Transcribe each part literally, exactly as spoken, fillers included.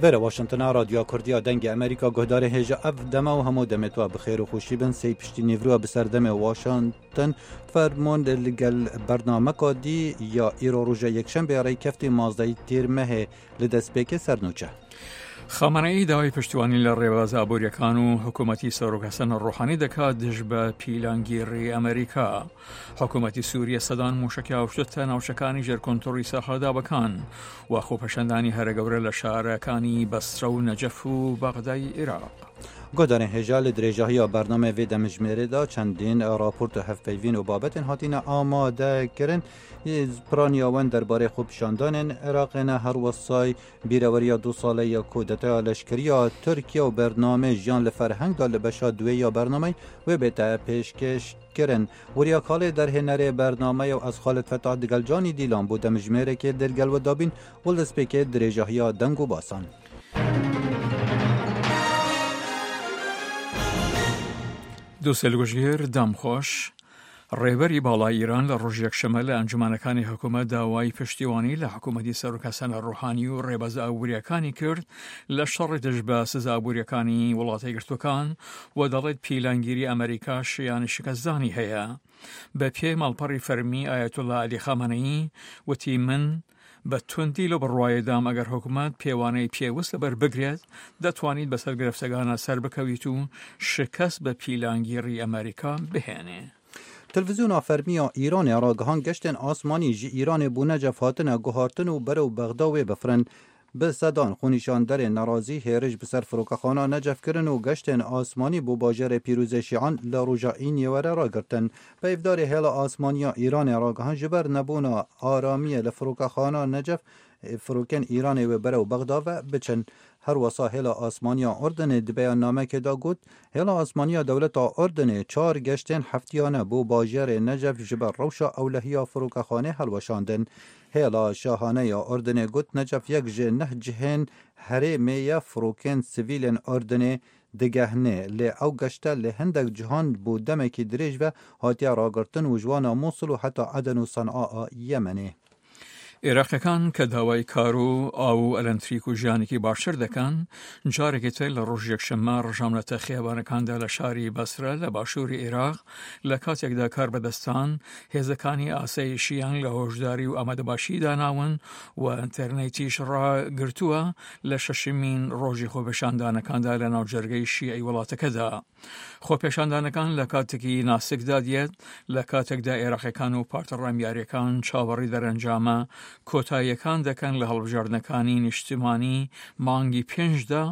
بره واشنطن رادیو کردیا دنگ امریکا گهدار هجا اف دما و همو دمتوا بخیر و خوشی بن سی پشتی نیورو بسردم واشنطن فرموند لگل برنامه کادی یا ایرو روژه یکشن بیاره کفتی مازدهی تیر مه لدسپیک سرنوچه خامنه‌ای داوای پشتیوانی لڕێباز ئابوووریەکان و حکوومەتی سەرۆک حەسەن ڕۆحانی دەکات دژ بە پیلانگیری ئەمریکا. حکوومەتی سووریە سەدان موشکی ئاوشتە ناوچەکانی ژێرکۆنتڕۆڵی سەرحەداوەکان و خۆپەشاندانی هەرە گەورە لە شارەکانی بەسرە و نەجەف و بەغدای عێراق. گۆدارên hêja li dirêjahiya bername vê demijmêrê da çendîn raport û hevpeyvîn û babetên hatîne amadekirin piraniya wan derbarê xwepişandanên Iraqê ne her wesay bîreveriya du salê ya kûdetaya leşkeriya Tirkiye û bername jiyan li ferheng da li beşa duê ya bernameyê wê bête pêşkêş kirin. Weriya kalê derhênerê bernameya ez Xalid Fetah digel Canî Dîlan bû demijmêrekê dilgel we dabîn û li destpêkê dirêjahiya deng û basan. دووسێلگوژگیر دەمخۆش ڕێبەری باڵای ئیران لە ڕۆژ یەکشەمە لە ئەنجومەنەکانی حکوومەت داوای پشتیوانی لە حکوومەتی سەرۆک حەسەن ڕۆحانی و ڕێبەز ئابوووریەکانی کرد لە شەڕی دژ بە سزا ئابوووریەکانی وڵاتە یەکگرتووەکان و دەڵێت پیلانگیری ئەمریکا شیانی شکستدانی هەیە. بە پێی ماڵپەڕی فەرمی ئایەتوڵا عەلی خامنەئی وتی من بە توندی لە بڕوایەدام ئەگەر حکوومەت پێوانەی پێویست لەبەر بگرێت دەتوانیت بەسەر گرفتەکانە سەر بکەویت و شکست بە پیلانگیری ئەمریکا بهێنێ. تلویزیونا فەرمییا ئیرانê راگەهان geştên asmanî ji Îranê bûne cefatine guhartin û berew Bexda wê bifirin. Bi sedan xûnîşanderên nerazî hêrij bi ser firokexana necef kirin û geştên asmanî bû bajarê pîrûzê Şîan li rûja Îniyê were ragirtin. Peyvdarê hêla asmaniya Îranê ragihan ji ber nebûna aramiyê li firokexana necef firokên Îranê wê berew Bexda ve biçin. Her wesa hêla asmaniya Ordinê di beyannamekê da got hêla asmaniya dewleta Ordinê çar geştên heftiyane bû bajarê Necef ji ber rewşa ewlehiya firokexanê helweşandin. Hêla şahaneya Ordinê got Necef yek ji neh cihên herêmê ye firokên sivîlên Ordinê digehne lê ew geşte li hindek cihan bû demekî dirêj ve hatiye ragirtin û ji wan a Mosul û heta Eden û Sen'a a Yemenê. عێراقیەکان کە داوای کار و ئاو و ئەلەنتریک و ژیانێکی باشتر دەکەن جارێکی تر لە ڕۆژ یەکشەممە ڕژامەتە خێبانەکاندا لە شاری بەسرە لە باشووری عێراق لە کاتێکدا کار بەدەستان هێزەکانی ئاسایشیان لە هۆشداری و ئامادەباشی داناون و ئینتەرنێتیش ڕاگرتووە لە شەشمین ڕۆژی خۆپێشاندانەکاندا لە ناوجەرگەی شیعەی وڵاتەکەدا. خۆپێشاندانەکان لە کاتێکی ناسکدا دێت لە کاتێکدا عێراقیەکان و پارتە ڕامیاریەکان چاوەڕی دەرەنجامە کۆتاییەکان دەکەن لە هەڵبژاردنەکانی نیشتیمانی مانگی پێنجدا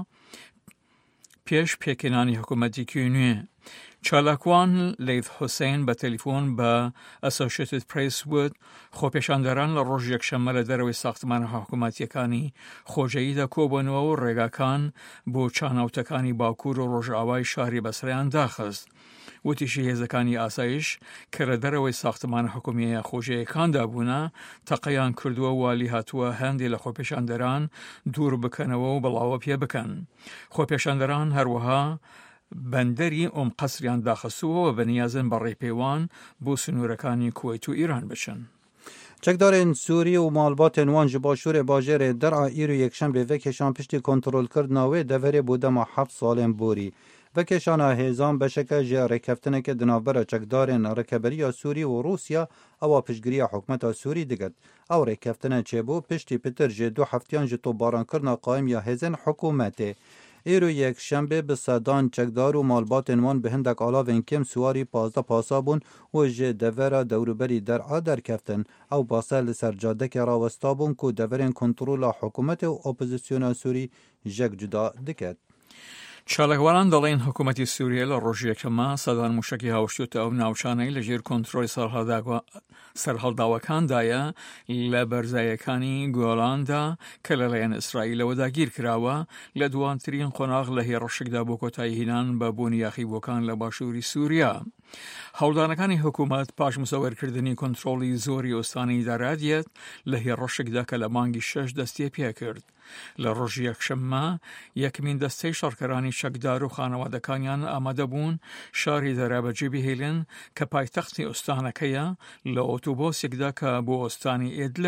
پێش پێکێنانی حکوومەتێکی نوێ. چالاکوان لەیث حوسێن بە تەلیفۆن بە ئەسۆشیێتد پرێس وت خۆپێشاندەران لە ڕۆژ یەکشەممە لە دەرەوەی ساختمانە حکوومەتیەکانی خۆجەییدا کۆبوونەوە و ڕێگاکان بۆ چاناوتەکانی باکوور و ڕۆژئاوای شاری بەسرەیان داخست. وتیشی هێزەکانی ئاسایش کە لە دەرەوەی ساختمانە حکوومیە خۆژەیەکاندا بوونە تەقەیان کردووە والی هاتووە هەندێک لە خۆپێشاندەران دوور بکەنەوە و بڵاوە پێ بکەن. خۆپێشاندەران هەروەها بەندەری ئۆم قەسریان داخستووە بە نیازن بە ڕێپێوان بۆ سنوورەکانی کوێیت و ئیران بچن. چەکدارên Sûrî û malbatên wan ji başûrê bajarê Der'a îro yekşembê vekêşan piştî kontrolkirina wê deverê bû dema heft salên borî. Vekêşana hêzan beşeke ji rêkeftineke di navbera çekdarên Rêkeberiya Sûrî û Rûsya ewa piştgiriya hikûmeta Sûrî diket. Ew rêkeftine çêbû piştî pitir ji du heftiyan ji topbarankirina qaîmiya hêzên hikûmetê. Îro yekşembê bi sedan çekdar û malbatên wan bi hindek alavên kêm siwarî pazda pasa bûn û ji devera dewruberî Der'a derkeftin. Ew basa li ser cadekê rawesta bûn ku deverên kontrola hikûmetê û opozisyona Sûrî jek cuda diket. چالاکوانان دەڵێن حکوومەتی سووریە لە ڕۆژ یەکەمە سەدان موشکی هاوشتوتە ئەو ناوچانەی لە ژێر کۆنتڕۆڵی سەرهەڵداوەکاندایە لە بەرزایەکانی گۆڵاندا کە لەلایەن ئیسرائیلەوە داگیر کراوە لە دوانترین قۆناغ لە هێڕەشێکدا بۆ کۆتایی هێنان بە بوونی یاخیبووەکان لە باشووری سووریا. هەوڵدانەکانی حکوومەت پاش مسەوەرکردنی کۆنتڕۆڵی زۆری ئۆستانی دارادیەت لە هێڕەشێکدا کە لە مانگی شەش دەستی پێ کرد. لە ڕۆژی یەکشەممە یەکمین دەستەی شەڕکەرانی شەکدار و خانەوادەکانیان ئامادە بوون شاری دەرابەجێ بهێلن کە پایتەختی ئۆستانەکەیە لە ئۆتۆبۆسێکدا کە بۆ ئۆستانی ئێدلە